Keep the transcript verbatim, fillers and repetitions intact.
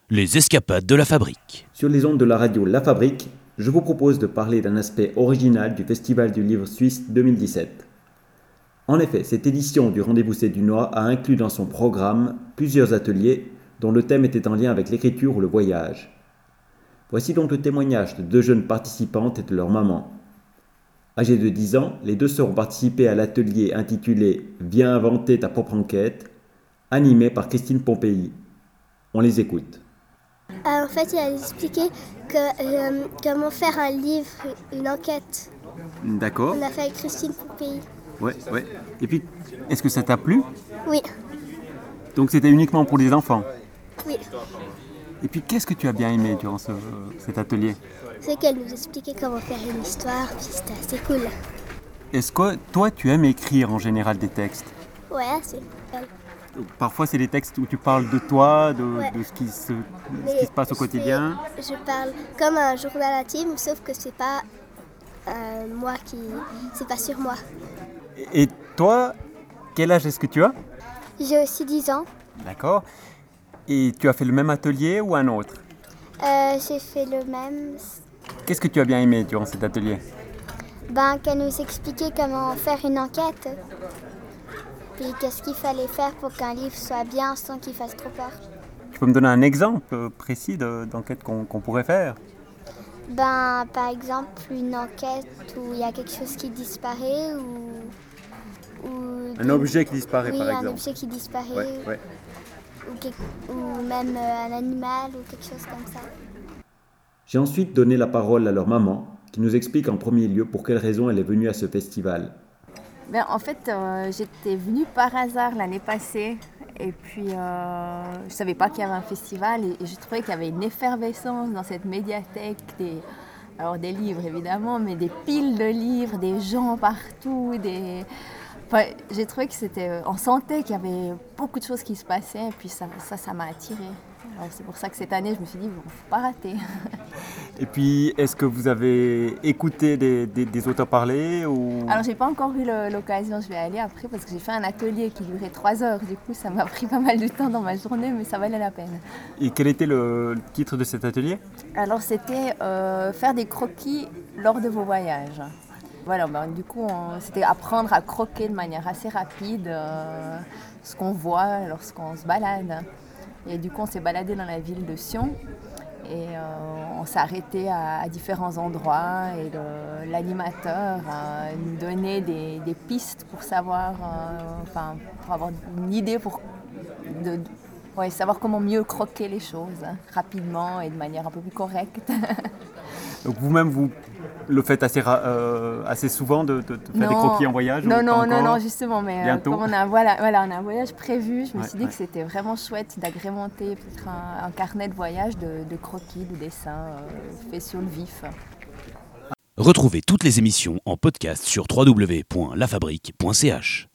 Les escapades de la Fabrique. Sur les ondes de la radio La Fabrique, je vous propose de parler d'un aspect original du Festival du livre suisse deux mille dix-sept. En effet, cette édition du Rendez-vous Cédunois a inclus dans son programme plusieurs ateliers dont le thème était en lien avec l'écriture ou le voyage. Voici donc le témoignage de deux jeunes participantes et de leur maman. Âgées de dix ans, les deux sœurs ont participé à l'atelier intitulé « Viens inventer ta propre enquête », animé par Christine Pompéi. On les écoute. Euh, en fait, il a expliqué que, euh, comment faire un livre, une enquête. D'accord. On a fait avec Christine Pompéi. Ouais, ouais. Et puis, est-ce que ça t'a plu ? Oui. Donc c'était uniquement pour les enfants ? Oui. Et puis, qu'est-ce que tu as bien aimé durant ce, cet atelier ? C'est qu'elle nous expliquait comment faire une histoire, puis c'était assez cool. Est-ce que toi, tu aimes écrire en général des textes ? Ouais, c'est cool. Parfois, c'est des textes où tu parles de toi, de, Ouais. de ce, qui se, Mais ce qui se passe au je quotidien. fais- Je parle comme un journal intime, sauf que c'est pas euh, moi qui... C'est pas sur moi. Et toi, quel âge est-ce que tu as ? J'ai aussi dix ans. D'accord. Et tu as fait le même atelier ou un autre ? Euh, j'ai fait le même... Qu'est-ce que tu as bien aimé durant cet atelier ? Ben, qu'elle nous expliquait comment faire une enquête. Puis qu'est-ce qu'il fallait faire pour qu'un livre soit bien sans qu'il fasse trop peur. Tu peux me donner un exemple précis de, d'enquête qu'on, qu'on pourrait faire ? Ben, par exemple, une enquête où il y a quelque chose qui disparaît ou... ou Un des- objet qui disparaît, oui, par un exemple. objet qui disparaît Ouais, ouais. Ou, quelque- ou même euh, un animal ou quelque chose comme ça. J'ai ensuite donné la parole à leur maman, qui nous explique en premier lieu pour quelle raison elle est venue à ce festival. Ben, en fait, euh, j'étais venue par hasard l'année passée et puis euh, je ne savais pas qu'il y avait un festival et, et je trouvais qu'il y avait une effervescence dans cette médiathèque, des, alors des livres évidemment, mais des piles de livres, des gens partout, des... Enfin, j'ai trouvé que c'était... On sentait qu'il y avait beaucoup de choses qui se passaient et puis ça, ça, ça m'a attirée. Alors, c'est pour ça que cette année, je me suis dit, bon, faut pas rater. Et puis, est-ce que vous avez écouté des, des, des auteurs parler ou... Alors, j'ai pas encore eu le- l'occasion, je vais aller après parce que j'ai fait un atelier qui durait trois heures. Du coup, ça m'a pris pas mal de temps dans ma journée, mais ça valait la peine. Et quel était le, le titre de cet atelier ? Alors, c'était euh, faire des croquis lors de vos voyages. Voilà, ben, du coup, on- c'était apprendre à croquer de manière assez rapide euh, ce qu'on voit lorsqu'on se balade. Et du coup, on s'est baladé dans la ville de Sion et euh, on s'est arrêté à, à différents endroits et le- l'animateur euh, nous donnait des, des pistes pour savoir, euh, enfin, pour avoir une idée pour de, ouais, savoir comment mieux croquer les choses hein, rapidement et de manière un peu plus correcte. Donc vous-même, vous le faites assez, ra- euh, assez souvent de, de, de faire des Non. croquis en voyage ou Non, pas non, non, encore non, justement, mais euh, Bientôt. comme on a, voilà, voilà, on a un voyage prévu, je me Ouais, suis dit ouais. que c'était vraiment chouette d'agrémenter peut-être un, un carnet de voyage de, de croquis, de dessins euh, faits sur le vif. Retrouvez toutes les émissions en podcast sur w w w point la fabrique point c h.